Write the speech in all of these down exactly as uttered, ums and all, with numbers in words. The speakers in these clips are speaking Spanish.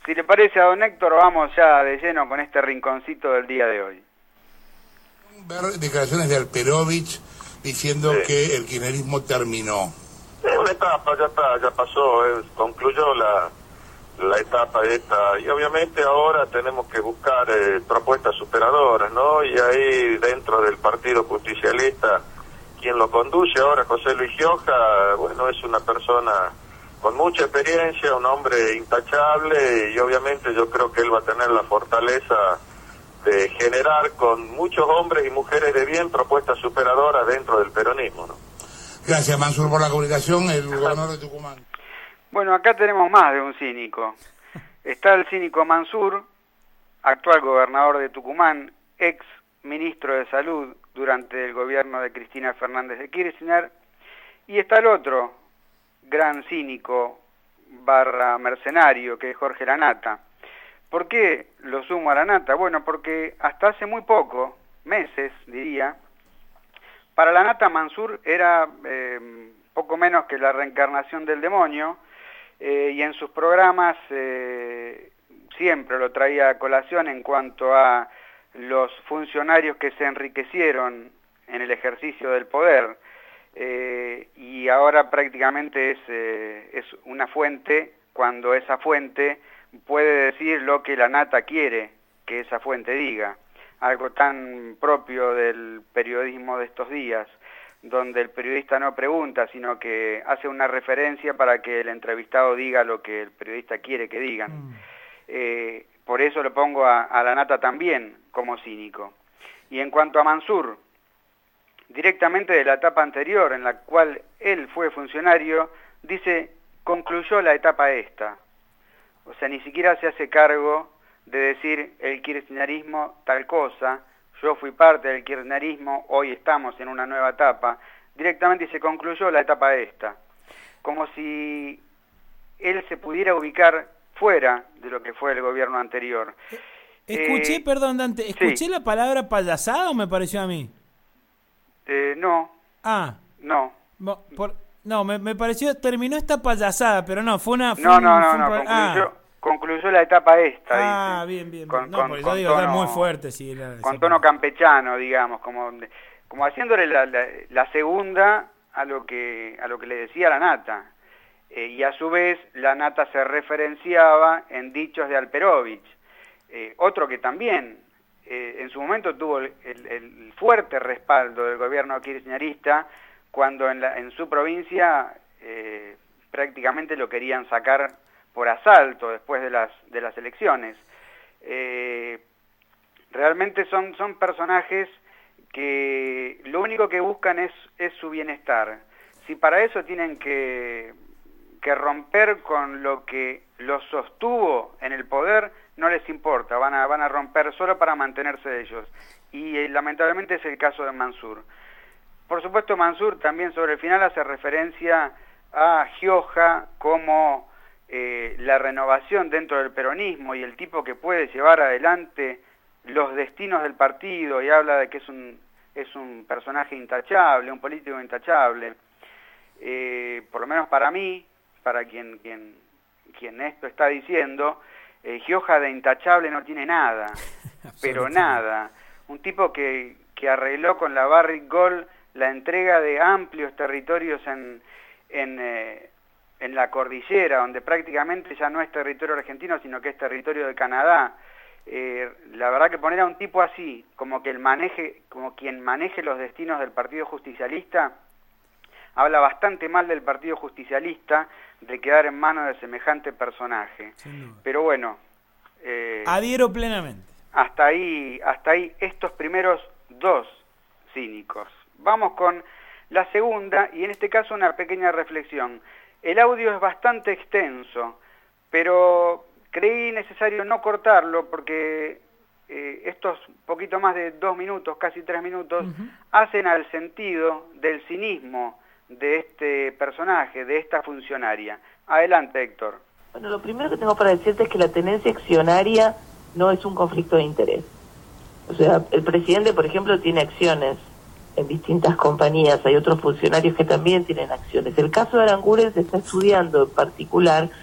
Si le parece a don Héctor, vamos ya de lleno con este rinconcito del día de hoy. Ver declaraciones de Alperovich diciendo sí. que el kirchnerismo terminó. Es una etapa, ya está, ya pasó, eh, concluyó la, la etapa esta, y obviamente ahora tenemos que buscar eh, propuestas superadoras, ¿no? Y ahí dentro del Partido Justicialista, quien lo conduce ahora, José Luis Gioja, bueno, es una persona con mucha experiencia, un hombre intachable, y obviamente yo creo que él va a tener la fortaleza de generar con muchos hombres y mujeres de bien propuestas superadoras dentro del peronismo, ¿no? Gracias, Mansur, por la comunicación, el gobernador de Tucumán. Bueno, acá tenemos más de un cínico. Está el cínico Mansur, actual gobernador de Tucumán, ex ministro de Salud durante el gobierno de Cristina Fernández de Kirchner, y está el otro gran cínico barra mercenario, que es Jorge Lanata. ¿Por qué lo sumo a Lanata? Bueno, porque hasta hace muy poco, meses diría, para Lanata Mansur era eh, poco menos que la reencarnación del demonio, eh, y en sus programas eh, siempre lo traía a colación en cuanto a los funcionarios que se enriquecieron en el ejercicio del poder, eh, y ahora prácticamente es, eh, es una fuente, cuando esa fuente puede decir lo que Lanata quiere que esa fuente diga, algo tan propio del periodismo de estos días, donde el periodista no pregunta, sino que hace una referencia para que el entrevistado diga lo que el periodista quiere que digan. Mm. Eh, por eso lo pongo a, a Lanata también como cínico. Y en cuanto a Mansur, directamente de la etapa anterior en la cual él fue funcionario, dice, concluyó la etapa esta. O sea, ni siquiera se hace cargo de decir el kirchnerismo tal cosa, yo fui parte del kirchnerismo, hoy estamos en una nueva etapa. Directamente se concluyó la etapa esta. Como si él se pudiera ubicar fuera de lo que fue el gobierno anterior. Escuché, eh, perdón Dante, ¿escuché sí. la palabra payasada o me pareció a mí? Eh, no. Ah. No. Por, no, me, me pareció, terminó esta payasada, pero no, fue una... Fue no, un, no, no, fue un no, pro... concluyó, ah. concluyó la etapa esta. Ah, dice. bien, bien. Con, bien. No, con, porque con yo digo, tono, es muy fuerte, sí. La, con tono campechano, digamos, como, como haciéndole la, la, la segunda a lo que a lo que le decía Lanata. Eh, y a su vez, Lanata se referenciaba en dichos de Alperovich. Eh, otro que también eh, en su momento tuvo el, el, el fuerte respaldo del gobierno kirchnerista cuando en, la, en su provincia eh, prácticamente lo querían sacar por asalto después de las, de las elecciones. Eh, realmente son, son personajes que lo único que buscan es, es su bienestar. Si para eso tienen que... que romper con lo que los sostuvo en el poder, no les importa, van a, van a romper solo para mantenerse ellos. Y eh, lamentablemente es el caso de Mansur. Por supuesto, Mansur también sobre el final hace referencia a Gioja como eh, la renovación dentro del peronismo y el tipo que puede llevar adelante los destinos del partido, y habla de que es un, es un personaje intachable, un político intachable. Eh, por lo menos para mí, para quien quien quien esto está diciendo, eh, Gioja de intachable no tiene nada, pero nada. Un tipo que, que arregló con la Barrick Gold la entrega de amplios territorios en, en, eh, en la cordillera, donde prácticamente ya no es territorio argentino, sino que es territorio de Canadá. Eh, la verdad que poner a un tipo así, como que el maneje, como quien maneje los destinos del Partido Justicialista, habla bastante mal del Partido Justicialista de quedar en manos de semejante personaje. Pero bueno, eh, adhiero plenamente. Hasta ahí, hasta ahí estos primeros dos cínicos. Vamos con la segunda, y en este caso una pequeña reflexión. El audio es bastante extenso, pero creí necesario no cortarlo porque eh, estos poquito más de dos minutos, casi tres minutos, uh-huh. hacen al sentido del cinismo de este personaje, de esta funcionaria. Adelante, Héctor. Bueno, lo primero que tengo para decirte es que la tenencia accionaria no es un conflicto de interés. O sea, el presidente, por ejemplo, tiene acciones en distintas compañías, hay otros funcionarios que también tienen acciones. El caso de Aranguren se está estudiando en particular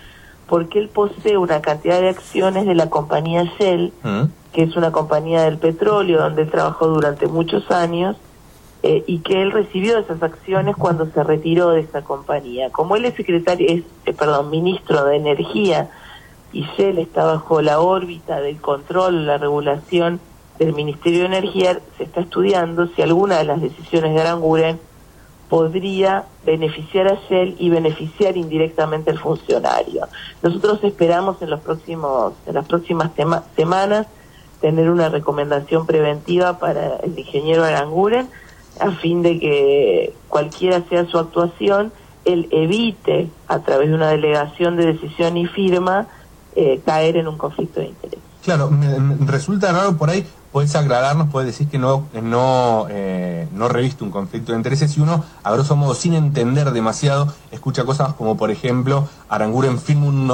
porque él posee una cantidad de acciones de la compañía Shell, ¿Mm? que es una compañía del petróleo donde él trabajó durante muchos años, eh, y que él recibió esas acciones cuando se retiró de esa compañía. Como él es secretario, es, eh, perdón, ministro de Energía, y Shell está bajo la órbita del control, la regulación del Ministerio de Energía, se está estudiando si alguna de las decisiones de Aranguren podría beneficiar a Shell y beneficiar indirectamente al funcionario. Nosotros esperamos en los próximos, en las próximas tema, semanas tener una recomendación preventiva para el ingeniero Aranguren, a fin de que cualquiera sea su actuación, él evite, a través de una delegación de decisión y firma, eh, caer en un conflicto de interés. Claro, me, me resulta raro por ahí. Puedes aclararnos, puedes decir que no no eh, no reviste un conflicto de intereses si uno, a grosso modo, sin entender demasiado, escucha cosas como, por ejemplo, Aranguren firma un,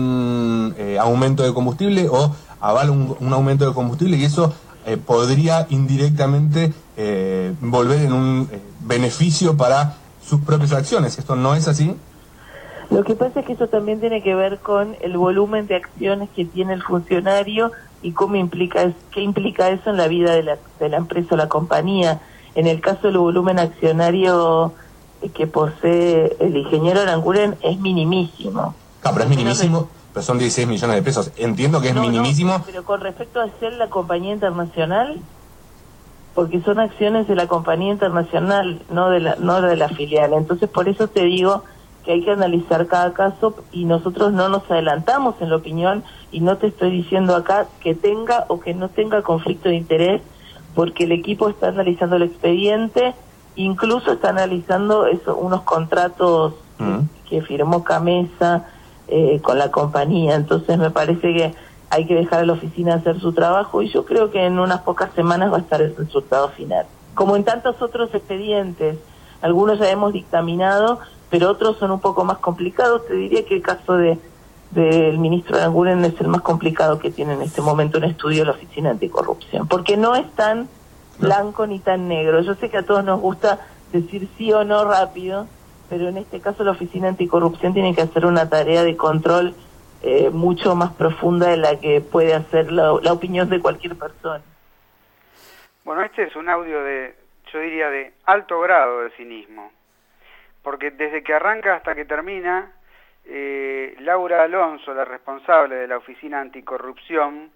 un eh, aumento de combustible o avala un, un aumento de combustible, y eso eh, podría indirectamente eh, volver en un eh, beneficio para sus propias acciones. ¿Esto no es así? Lo que pasa es que eso también tiene que ver con el volumen de acciones que tiene el funcionario y cómo implica, qué implica eso en la vida de la, de la empresa o la compañía. En el caso del volumen accionario que posee el ingeniero Aranguren es minimísimo. Ah, pero es minimísimo, pero son dieciséis millones de pesos. Entiendo que es no, minimísimo. No, pero con respecto a ser la compañía internacional, porque son acciones de la compañía internacional, no de la, no de la filial. Entonces, por eso te digo que hay que analizar cada caso y nosotros no nos adelantamos en la opinión, y no te estoy diciendo acá que tenga o que no tenga conflicto de interés, porque el equipo está analizando el expediente, incluso está analizando eso, unos contratos mm. que, que firmó Camesa eh, con la compañía. Entonces me parece que hay que dejar a la oficina hacer su trabajo, y yo creo que en unas pocas semanas va a estar el resultado final. Como en tantos otros expedientes, algunos ya hemos dictaminado, pero otros son un poco más complicados. Te diría que el caso de del ministro Aranguren es el más complicado que tiene en este momento en estudio la Oficina Anticorrupción, porque no es tan blanco ni tan negro. Yo sé que a todos nos gusta decir sí o no rápido, pero en este caso la Oficina Anticorrupción tiene que hacer una tarea de control eh, mucho más profunda de la que puede hacer la, la opinión de cualquier persona. Bueno, este es un audio de, yo diría, de alto grado de cinismo, porque desde que arranca hasta que termina, eh, Laura Alonso, la responsable de la Oficina Anticorrupción,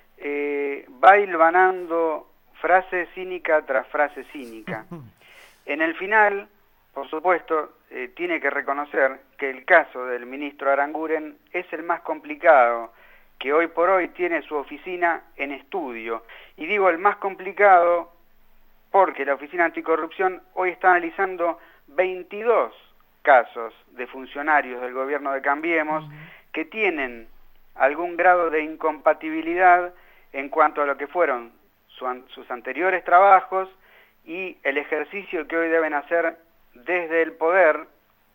eh, va hilvanando frase cínica tras frase cínica. En el final, por supuesto, eh, tiene que reconocer que el caso del ministro Aranguren es el más complicado que hoy por hoy tiene su oficina en estudio. Y digo el más complicado porque la Oficina Anticorrupción hoy está analizando veintidós casos de funcionarios del gobierno de Cambiemos que tienen algún grado de incompatibilidad en cuanto a lo que fueron su, sus anteriores trabajos y el ejercicio que hoy deben hacer desde el poder,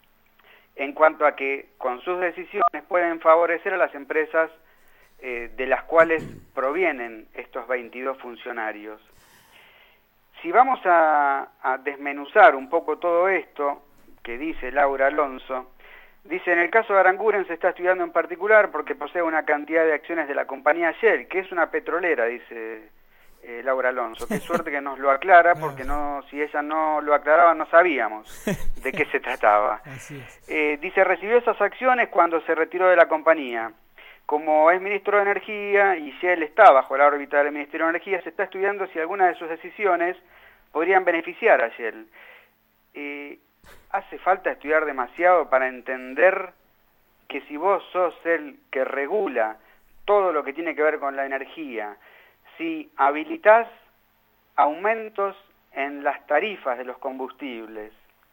en cuanto a que con sus decisiones pueden favorecer a las empresas eh, de las cuales provienen estos veintidós funcionarios. Si vamos a, a desmenuzar un poco todo esto que dice Laura Alonso, dice: en el caso de Aranguren se está estudiando en particular porque posee una cantidad de acciones de la compañía Shell, que es una petrolera, dice eh, Laura Alonso. Qué suerte que nos lo aclara, porque no, si ella no lo aclaraba no sabíamos de qué se trataba. Eh, dice: recibió esas acciones cuando se retiró de la compañía. Como es ministro de Energía y Shell está bajo la órbita del Ministerio de Energía, se está estudiando si alguna de sus decisiones podrían beneficiar a Shell. Eh, hace falta estudiar demasiado para entender que si vos sos el que regula todo lo que tiene que ver con la energía, si habilitás aumentos en las tarifas de los combustibles,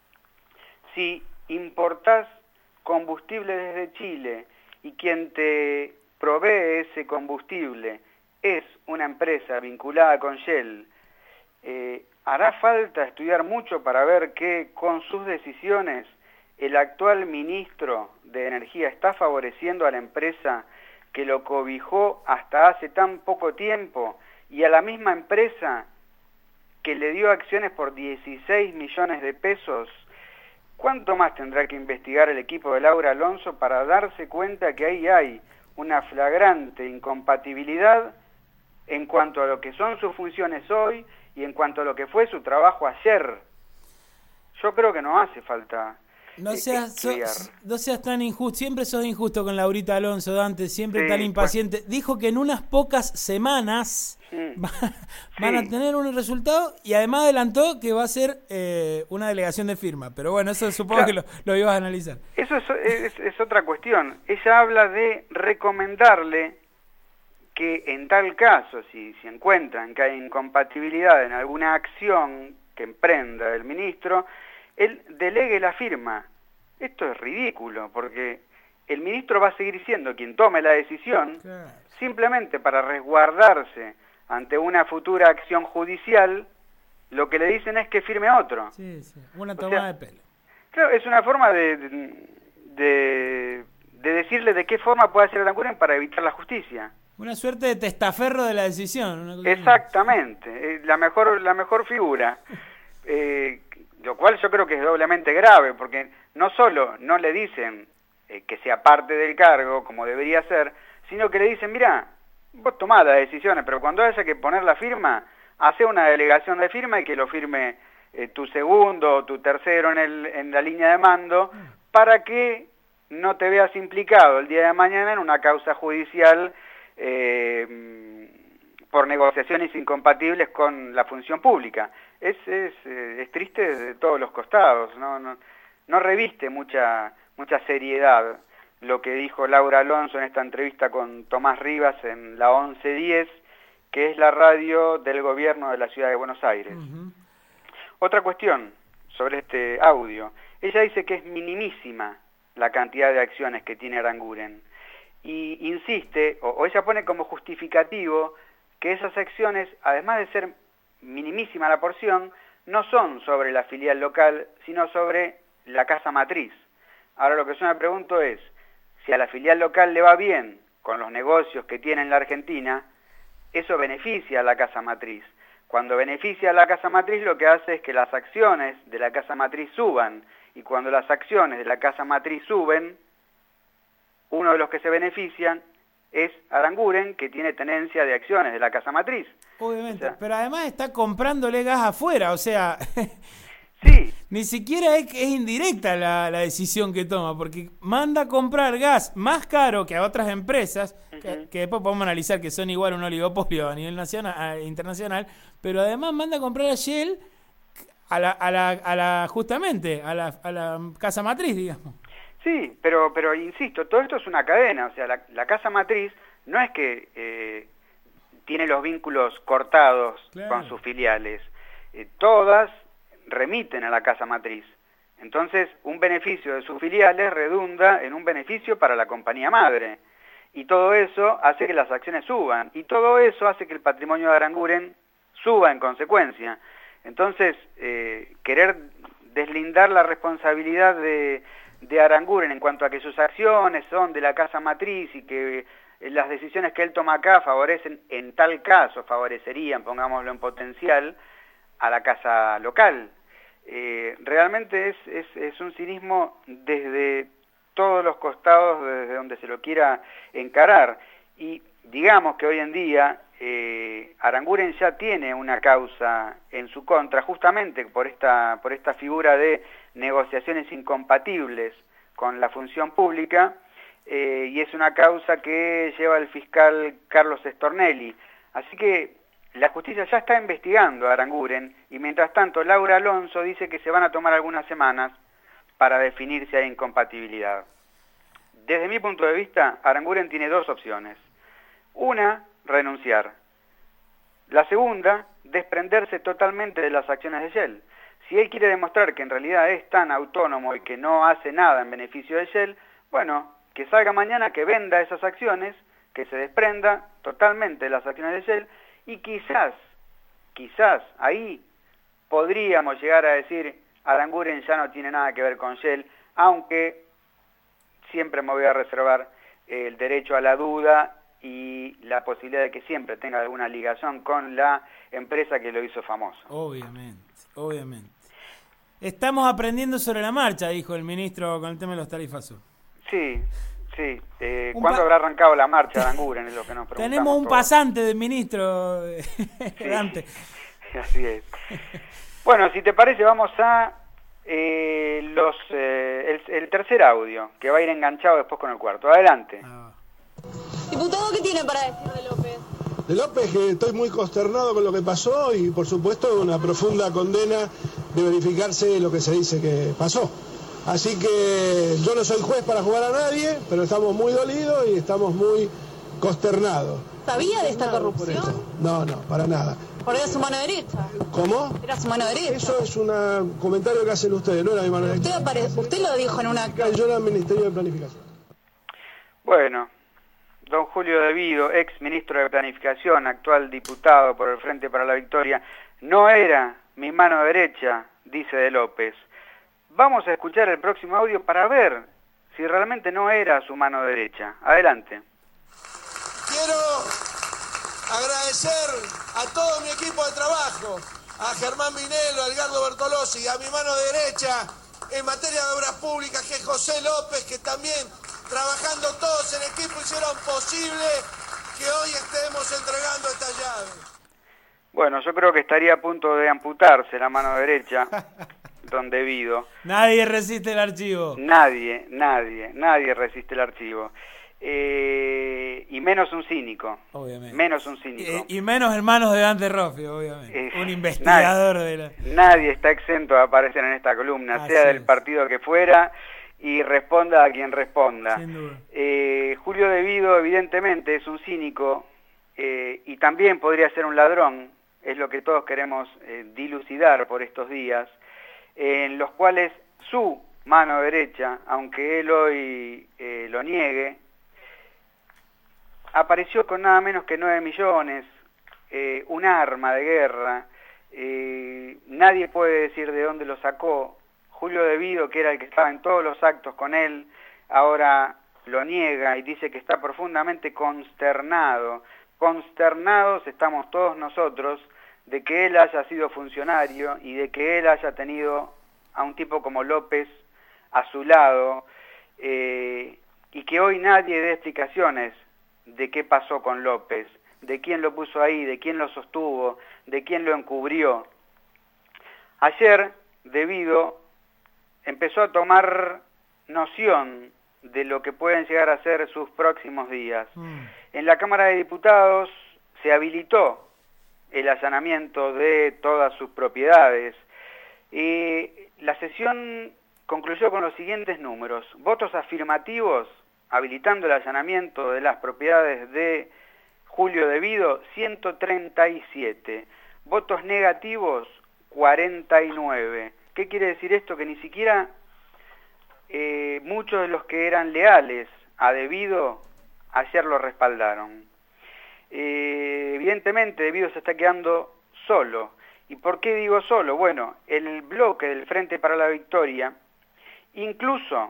si importás combustible desde Chile y quien te provee ese combustible es una empresa vinculada con Shell, eh, hará falta estudiar mucho para ver que con sus decisiones el actual ministro de Energía está favoreciendo a la empresa que lo cobijó hasta hace tan poco tiempo y a la misma empresa que le dio acciones por dieciséis millones de pesos ¿cuánto más tendrá que investigar el equipo de Laura Alonso para darse cuenta que ahí hay una flagrante incompatibilidad en cuanto a lo que son sus funciones hoy y en cuanto a lo que fue su trabajo ayer? Yo creo que no hace falta no seas, so, no seas tan injusto, siempre sos injusto con Laurita Alonso, Dante, siempre sí, tan impaciente. Pues, dijo que en unas pocas semanas mm, va, van sí. a tener un resultado y además adelantó que va a ser eh, una delegación de firma. Pero bueno, eso supongo claro. que lo, lo ibas a analizar. Eso es, es, es otra cuestión. Ella habla de recomendarle que en tal caso, si, si encuentran que hay incompatibilidad en alguna acción que emprenda el ministro, él delegue la firma. Esto es ridículo, porque el ministro va a seguir siendo quien tome la decisión, claro. simplemente para resguardarse ante una futura acción judicial. Lo que le dicen es que firme otro. Sí, sí, una tomada o sea, de pelo. Claro, es una forma de, de, de decirle de qué forma puede hacer Aranguren para evitar la justicia. Una suerte de testaferro de la decisión. Una cosa Exactamente, la mejor, la mejor figura. Eh, lo cual yo creo que es doblemente grave, porque no solo no le dicen eh, que sea parte del cargo, como debería ser, sino que le dicen, mira, vos tomás las decisiones, pero cuando haya que poner la firma, hace una delegación de firma y que lo firme eh, tu segundo o tu tercero en, el, en la línea de mando, para que no te veas implicado el día de mañana en una causa judicial eh, por negociaciones incompatibles con la función pública. Es, es, es triste de todos los costados, no, no, no reviste mucha, mucha seriedad lo que dijo Laura Alonso en esta entrevista con Tomás Rivas en la once diez, que es la radio del gobierno de la ciudad de Buenos Aires. Uh-huh. Otra cuestión sobre este audio, ella dice que es minimísima la cantidad de acciones que tiene Aranguren, y insiste, o, o ella pone como justificativo que esas acciones, además de ser minimísima la porción, no son sobre la filial local, sino sobre la casa matriz. Ahora lo que yo me pregunto es, si a la filial local le va bien con los negocios que tiene en la Argentina, eso beneficia a la casa matriz. Cuando beneficia a la casa matriz, lo que hace es que las acciones de la casa matriz suban, y cuando las acciones de la casa matriz suben, uno de los que se benefician es Aranguren, que tiene tenencia de acciones de la casa matriz. Obviamente, o sea, pero además está comprándole gas afuera, o sea, sí. Ni siquiera es, es indirecta la, la decisión que toma, porque manda a comprar gas más caro que a otras empresas, uh-huh. que, que después podemos analizar que son igual un oligopolio a nivel nacional, a, internacional, pero además manda a comprar a Shell a la, a la, a la justamente a la, a la casa matriz, digamos. Sí, pero, pero insisto, todo esto es una cadena, o sea, la, la casa matriz no es que eh, tiene los vínculos cortados claro. con sus filiales, eh, todas remiten a la casa matriz. Entonces, un beneficio de sus filiales redunda en un beneficio para la compañía madre. Y todo eso hace que las acciones suban. Y todo eso hace que el patrimonio de Aranguren suba en consecuencia. Entonces, eh, querer deslindar la responsabilidad de, de Aranguren en cuanto a que sus acciones son de la casa matriz y que las decisiones que él toma acá favorecen, en tal caso, favorecerían, pongámoslo en potencial, a la casa local. Eh, realmente es, es, es un cinismo desde todos los costados, desde donde se lo quiera encarar. Y digamos que hoy en día eh, Aranguren ya tiene una causa en su contra, justamente por esta, por esta figura de negociaciones incompatibles con la función pública, eh, y es una causa que lleva el fiscal Carlos Stornelli. Así que la justicia ya está investigando a Aranguren y mientras tanto Laura Alonso dice que se van a tomar algunas semanas para definir si hay incompatibilidad. Desde mi punto de vista, Aranguren tiene dos opciones. Una, renunciar. La segunda, desprenderse totalmente de las acciones de Shell. Si él quiere demostrar que en realidad es tan autónomo y que no hace nada en beneficio de Shell, bueno, que salga mañana, que venda esas acciones, que se desprenda totalmente de las acciones de Shell, y quizás, quizás ahí podríamos llegar a decir Aranguren ya no tiene nada que ver con Shell, aunque siempre me voy a reservar el derecho a la duda y la posibilidad de que siempre tenga alguna ligación con la empresa que lo hizo famoso. Obviamente, obviamente. Estamos aprendiendo sobre la marcha, dijo el ministro con el tema de los tarifazos. Sí, sí. Eh, Un ¿Cuándo pa- habrá arrancado la marcha de Aranguren? Es lo que nos preguntamos Tenemos un todos. pasante de ministro Sí, Dante. así es. Bueno, si te parece, vamos a eh, los eh, el, el tercer audio, que va a ir enganchado después con el cuarto. Adelante. Ah. Diputado, ¿qué tiene para decir de López? De López, que estoy muy consternado con lo que pasó y por supuesto una profunda condena de verificarse lo que se dice que pasó. Así que yo no soy juez para jugar a nadie, pero estamos muy dolidos y estamos muy consternados. ¿Sabía de esta Por corrupción? esto. No, no, para nada. Porque era su mano derecha. ¿Cómo? Era su mano derecha. Eso es un comentario que hacen ustedes, no era mi mano Usted, derecha. apare- usted lo dijo en una... Yo era el Ministerio de Planificación. Bueno, don Julio De Vido, ex ministro de Planificación, actual diputado por el Frente para la Victoria, no era mi mano derecha, dice De López. Vamos a escuchar el próximo audio para ver si realmente no era su mano derecha. Adelante. Quiero agradecer a todo mi equipo de trabajo, a Germán Vinelo, a Edgardo Bertolozzi, a mi mano derecha en materia de obras públicas, que es José López, que también, trabajando todos en equipo, hicieron posible que hoy estemos entregando esta llave. Bueno, yo creo que estaría a punto de amputarse la mano derecha, don De Vido. Nadie resiste el archivo. Nadie, nadie, nadie resiste el archivo. Eh, y menos un cínico. Obviamente. Menos un cínico. Eh, y menos hermanos de Dante Roffi, obviamente. Eh, Un investigador de la... Nadie está exento de aparecer en esta columna, Así sea del es. partido que fuera, y responda a quien responda. Sin duda. Eh, Julio De Vido evidentemente es un cínico eh, y también podría ser un ladrón, es lo que todos queremos eh, dilucidar por estos días, en los cuales su mano derecha, aunque él hoy eh, lo niegue, apareció con nada menos que nueve millones, eh, un arma de guerra, eh, nadie puede decir de dónde lo sacó. Julio De Vido, que era el que estaba en todos los actos con él, ahora lo niega y dice que está profundamente consternado. Consternados estamos todos nosotros de que él haya sido funcionario y de que él haya tenido a un tipo como López a su lado, eh, y que hoy nadie dé explicaciones de qué pasó con López, de quién lo puso ahí, de quién lo sostuvo, de quién lo encubrió. Ayer, De Vido empezó a tomar noción de lo que pueden llegar a ser sus próximos días. Mm. En la Cámara de Diputados se habilitó el allanamiento de todas sus propiedades. Y la sesión concluyó con los siguientes números: votos afirmativos habilitando el allanamiento de las propiedades de Julio De Vido, ciento treinta y siete. Votos negativos, cuarenta y nueve. ¿Qué quiere decir esto? Que ni siquiera eh, muchos de los que eran leales a De Vido ayer lo respaldaron. Eh, evidentemente De Vido se está quedando solo. ¿Y por qué digo solo? Bueno, el bloque del Frente para la Victoria, incluso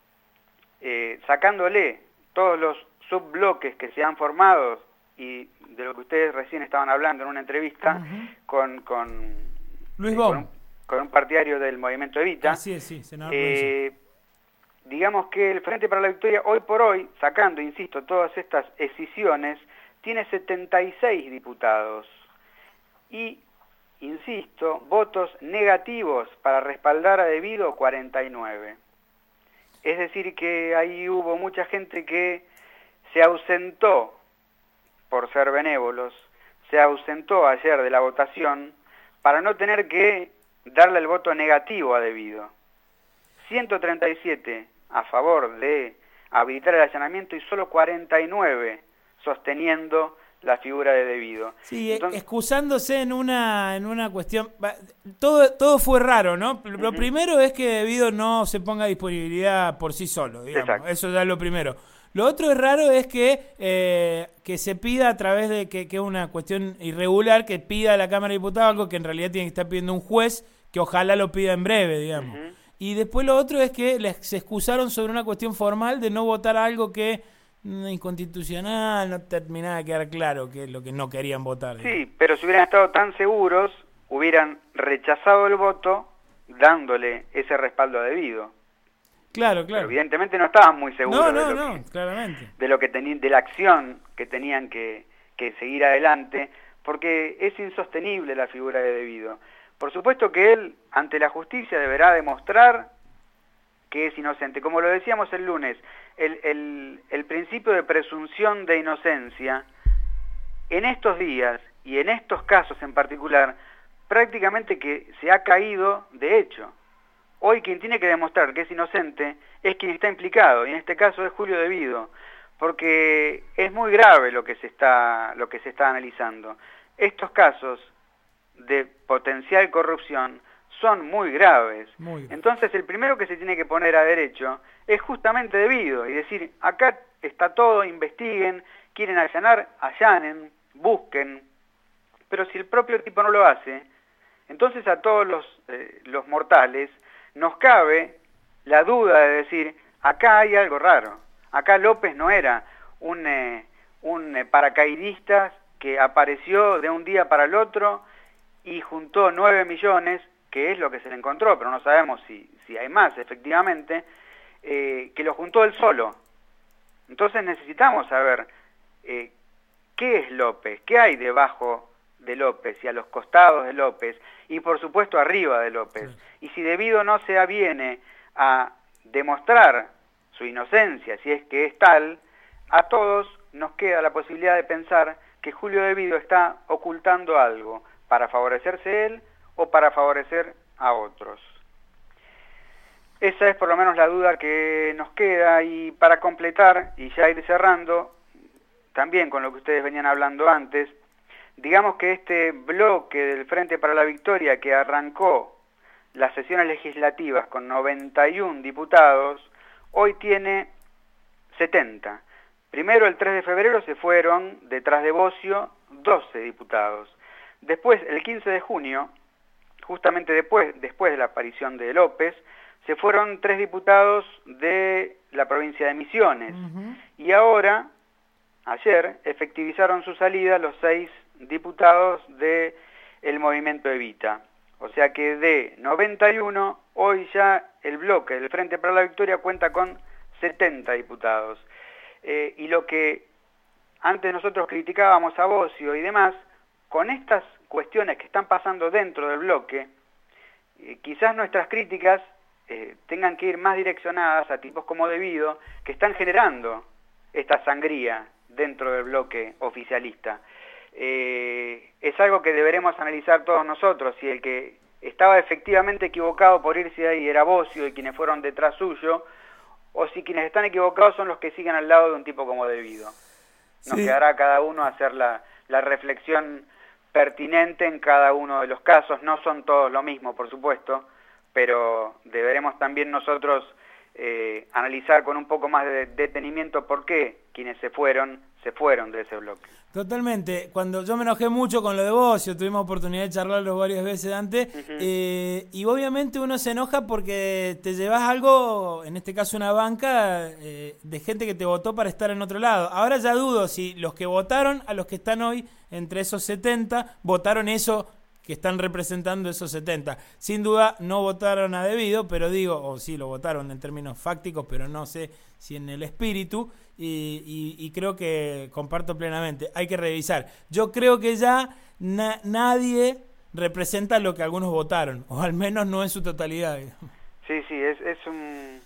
eh, sacándole todos los subbloques que se han formado, y de lo que ustedes recién estaban hablando en una entrevista uh-huh. con, con, Luis eh, Bom. con, un, con un partidario del Movimiento Evita. Así es, sí, senador. Eh, digamos que el Frente para la Victoria, hoy por hoy, sacando, insisto, todas estas escisiones, tiene setenta y seis diputados. Y, insisto, votos negativos para respaldar a De Vido, cuarenta y nueve. Es decir, que ahí hubo mucha gente que se ausentó, por ser benévolos, se ausentó ayer de la votación para no tener que darle el voto negativo a De Vido. ciento treinta y siete a favor de habilitar el allanamiento y solo cuarenta y nueve sosteniendo la figura de De Vido. Sí, Entonces, excusándose en una en una cuestión, todo todo fue raro, ¿no? Lo uh-huh. primero es que De Vido no se ponga a disponibilidad por sí solo, digamos. Exacto. Eso ya es lo primero. Lo otro es raro es que eh, que se pida a través de que, que es una cuestión irregular, que pida a la Cámara de Diputados algo que en realidad tiene que estar pidiendo un juez, que ojalá lo pida en breve, digamos. Uh-huh. Y después lo otro es que les, se excusaron sobre una cuestión formal de no votar algo que no, inconstitucional, no terminaba de quedar claro que es lo que no querían votar. Sí, digamos. Pero si hubieran estado tan seguros, hubieran rechazado el voto dándole ese respaldo debido. Claro, claro. Pero evidentemente no estaban muy seguros no, no, de, lo no, que, claramente. de lo que tenían, de la acción que tenían que, que seguir adelante, porque es insostenible la figura de debido. Por supuesto que él, ante la justicia, deberá demostrar que es inocente. Como lo decíamos el lunes, el, el, el principio de presunción de inocencia, en estos días y en estos casos en particular, prácticamente que se ha caído de hecho. Hoy quien tiene que demostrar que es inocente es quien está implicado, y en este caso es Julio Devido, porque es muy grave lo que se está, lo que se está analizando. Estos casos de potencial corrupción son muy graves. Muy graves. Entonces el primero que se tiene que poner a derecho es justamente Devido, y decir, acá está todo, investiguen, quieren allanar, allanen, busquen, pero si el propio tipo no lo hace, entonces a todos los, eh, los mortales nos cabe la duda de decir, acá hay algo raro, acá López no era un, eh, un eh, paracaidista que apareció de un día para el otro y juntó nueve millones, que es lo que se le encontró, pero no sabemos si, si hay más efectivamente, eh, que lo juntó él solo. Entonces necesitamos saber eh, qué es López, qué hay debajo de López y a los costados de López y por supuesto arriba de López. Sí. Y si Devido no se aviene a demostrar su inocencia, si es que es tal, a todos nos queda la posibilidad de pensar que Julio Devido está ocultando algo para favorecerse él o para favorecer a otros. Esa es por lo menos la duda que nos queda, y para completar y ya ir cerrando, también con lo que ustedes venían hablando antes, digamos que este bloque del Frente para la Victoria, que arrancó las sesiones legislativas con noventa y uno diputados, hoy tiene setenta. Primero, el tres de febrero, se fueron detrás de Bocio doce diputados. Después, el quince de junio, justamente después, después de la aparición de López, se fueron tres diputados de la provincia de Misiones. Uh-huh. Y ahora, ayer, efectivizaron su salida los seis diputados de el movimiento Evita. O sea que de noventa y uno, hoy ya el bloque del Frente para la Victoria cuenta con setenta diputados. Eh, y lo que antes nosotros criticábamos a Bocio y demás, con estas cuestiones que están pasando dentro del bloque, eh, quizás nuestras críticas eh, tengan que ir más direccionadas a tipos como Devido, que están generando esta sangría dentro del bloque oficialista. Eh, es algo que deberemos analizar todos nosotros, si el que estaba efectivamente equivocado por irse de ahí era Bocio y quienes fueron detrás suyo, o si quienes están equivocados son los que siguen al lado de un tipo como Devido. Nos sí. quedará a cada uno hacer la, la reflexión pertinente en cada uno de los casos. No son todos lo mismo, por supuesto, pero deberemos también nosotros eh, analizar con un poco más de detenimiento por qué quienes se fueron, se fueron de ese bloque. Totalmente. Cuando yo me enojé mucho con lo de Bocio, tuvimos oportunidad de charlarlo varias veces antes, uh-huh. eh, y obviamente uno se enoja porque te llevas algo, en este caso una banca, eh, de gente que te votó para estar en otro lado. Ahora ya dudo si los que votaron a los que están hoy, entre esos setenta, votaron eso que están representando esos setenta. Sin duda no votaron a Devido, pero digo, o sí lo votaron en términos fácticos, pero no sé si en el espíritu, y, y, y creo que comparto plenamente. Hay que revisar. Yo creo que ya na- nadie representa lo que algunos votaron, o al menos no en su totalidad. Sí, sí, es, es un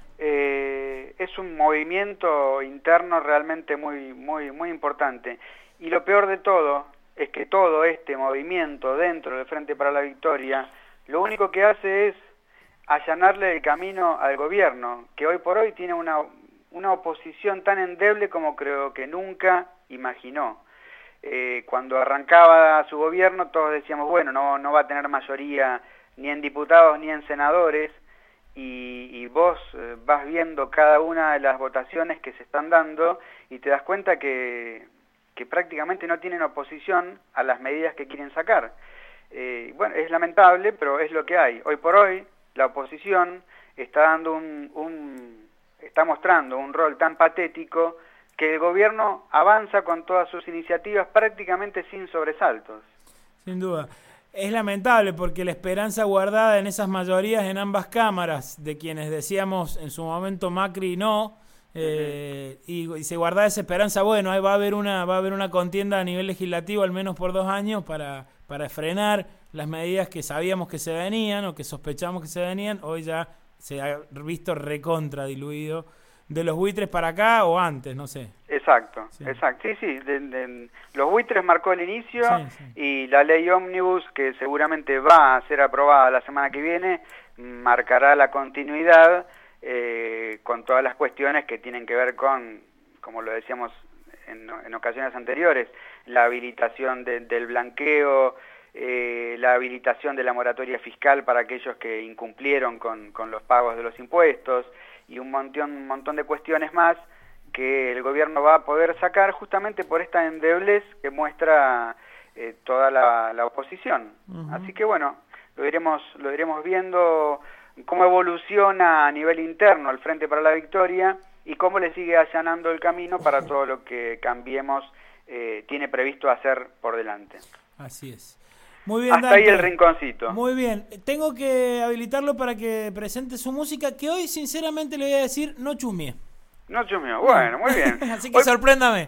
eh, es un movimiento interno realmente muy, muy, muy importante. Y lo peor de todo es que todo este movimiento dentro del Frente para la Victoria, lo único que hace es allanarle el camino al gobierno, que hoy por hoy tiene una, una oposición tan endeble como creo que nunca imaginó. Eh, cuando arrancaba su gobierno todos decíamos, bueno, no, no va a tener mayoría ni en diputados ni en senadores, y, y vos eh, vas viendo cada una de las votaciones que se están dando y te das cuenta que, que prácticamente no tienen oposición a las medidas que quieren sacar. Eh, bueno, es lamentable, pero es lo que hay. Hoy por hoy la oposición está dando un, un está mostrando un rol tan patético que el gobierno avanza con todas sus iniciativas prácticamente sin sobresaltos. Sin duda. Es lamentable porque la esperanza guardada en esas mayorías en ambas cámaras, de quienes decíamos en su momento Macri no, eh, uh-huh. y, y se guardaba esa esperanza, bueno, ahí va a haber una, va a haber una contienda a nivel legislativo al menos por dos años para, para frenar las medidas que sabíamos que se venían o que sospechamos que se venían. Hoy ya se ha visto recontra diluido de los buitres para acá o antes, no sé. Exacto, sí. exacto. Sí, sí, de, de, los buitres marcó el inicio sí, sí. y la ley ómnibus, que seguramente va a ser aprobada la semana que viene, marcará la continuidad eh, con todas las cuestiones que tienen que ver con, como lo decíamos en, en ocasiones anteriores, la habilitación de, del blanqueo, eh, la habilitación de la moratoria fiscal para aquellos que incumplieron con, con los pagos de los impuestos, y un montón, un montón de cuestiones más que el gobierno va a poder sacar justamente por esta endeblez que muestra eh, toda la, la oposición. Uh-huh. Así que bueno, lo iremos, lo iremos viendo cómo evoluciona a nivel interno el Frente para la Victoria y cómo le sigue allanando el camino para todo lo que Cambiemos eh, tiene previsto hacer por delante. Así es. Muy bien, Hasta Dante. ahí el rinconcito. Muy bien. Tengo que habilitarlo para que presente su música, que hoy, sinceramente, le voy a decir, no chusmie. No chusmie. Bueno, muy bien. Así que hoy sorpréndame.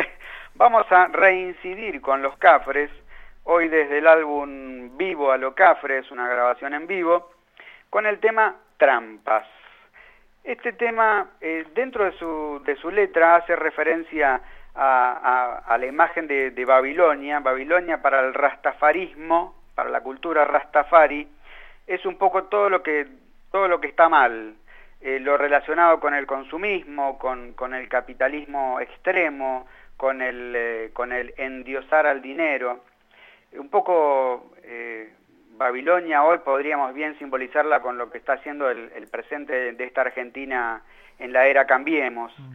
Vamos a reincidir con Los Cafres, hoy desde el álbum Vivo a lo Cafres, una grabación en vivo, con el tema Trampas. Este tema, eh, dentro de su, de su letra, hace referencia A, a, a la imagen de, de Babilonia. Babilonia para el rastafarismo, para la cultura rastafari, es un poco todo lo que, todo lo que está mal, eh, lo relacionado con el consumismo, con, con el capitalismo extremo, con el, eh, con el endiosar al dinero. Un poco eh, Babilonia hoy podríamos bien simbolizarla con lo que está haciendo el, el presente de, de esta Argentina en la era Cambiemos. Mm.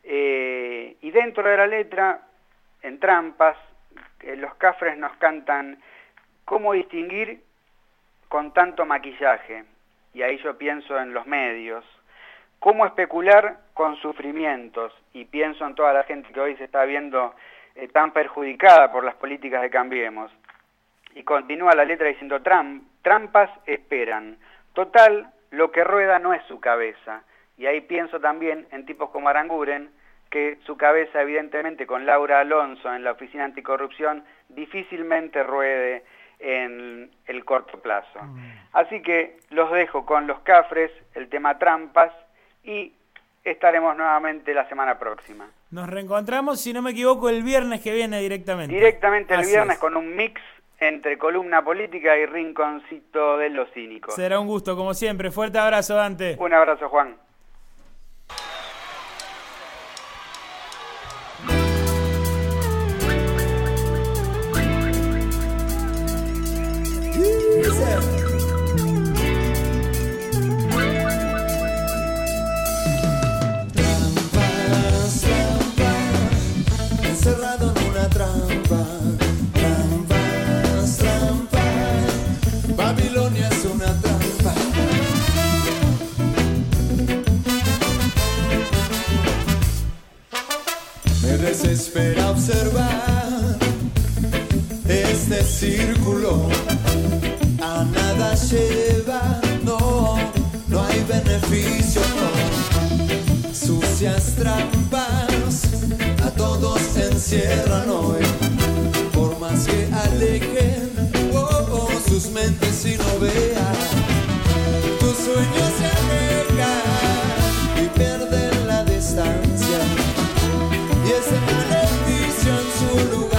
Eh, y dentro de la letra, en Trampas, eh, los Cafres nos cantan cómo distinguir con tanto maquillaje, y ahí yo pienso en los medios, cómo especular con sufrimientos, y pienso en toda la gente que hoy se está viendo eh, tan perjudicada por las políticas de Cambiemos. Y continúa la letra diciendo, Tram, trampas esperan, total, lo que rueda no es su cabeza. Y ahí pienso también en tipos como Aranguren, que su cabeza evidentemente con Laura Alonso en la Oficina Anticorrupción difícilmente ruede en el corto plazo. Mm. Así que los dejo con Los Cafres, el tema Trampas, y estaremos nuevamente la semana próxima. Nos reencontramos, si no me equivoco, el viernes que viene directamente. Directamente el Así viernes es. Con un mix entre columna política y rinconcito de los cínicos. Será un gusto, como siempre. Fuerte abrazo, Dante. Un abrazo, Juan. Trampas, trampas, encerrado en una trampa. Trampas, trampas, Babilonia es una trampa. Me desespera observar este círculo. A nada lleva, no, no hay beneficio, no. Sucias trampas, a todos encierran hoy. Por más que alejen, oh, oh, sus mentes y no vean. Tus sueños se alejan y pierden la distancia. Y ese beneficio en su lugar.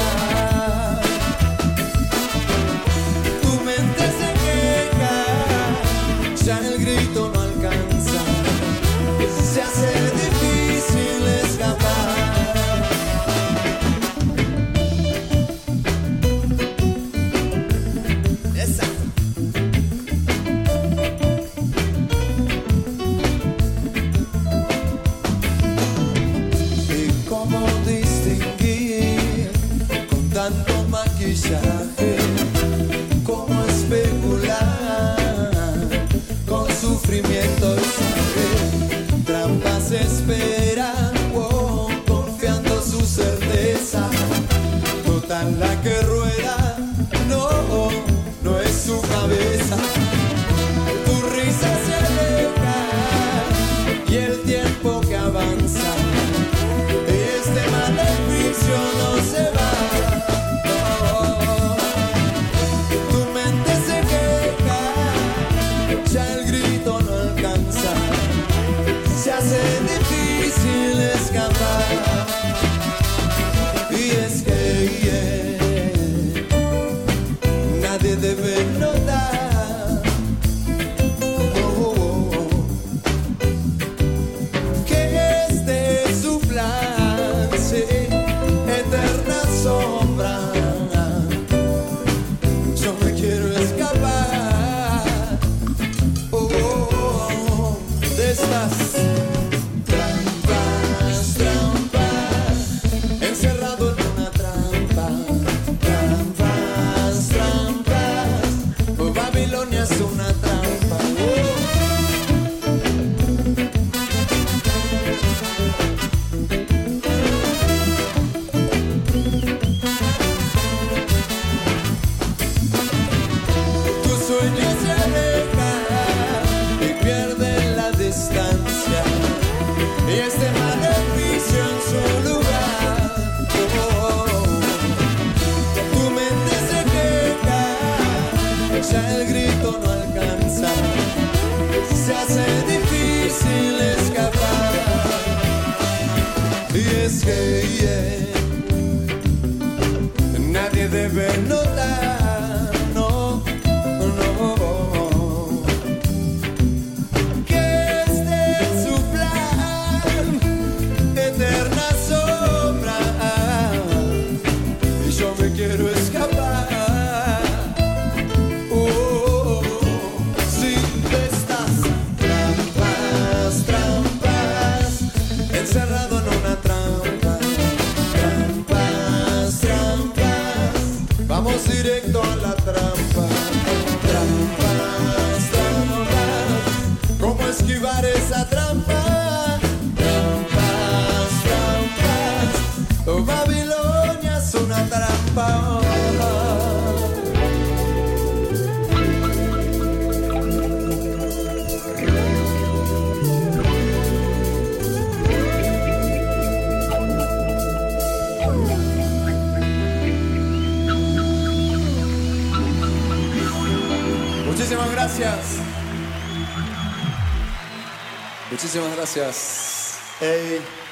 Ya el grito no alcanza, se hace difícil escapar. Exacto. ¿Y cómo distinguir con tanto maquillaje? ¿Cómo especular con sufrimiento y sangre? Trampas esperan, oh, confiando su certeza. Total la que rueda, no, bien. Nadie debe notar, no, no, que este es su plan, eterna sombra, y yo me quiero escapar. Oh, si estas trampas, trampas, encerrado en una trampa, trampas, trampas, vamos directo a la trampa, trampas, trampas, ¿cómo esquivar esa trampa? Trampas, trampas, oh, Babilonia es una trampa. Muchísimas gracias. Muchísimas gracias. Hey.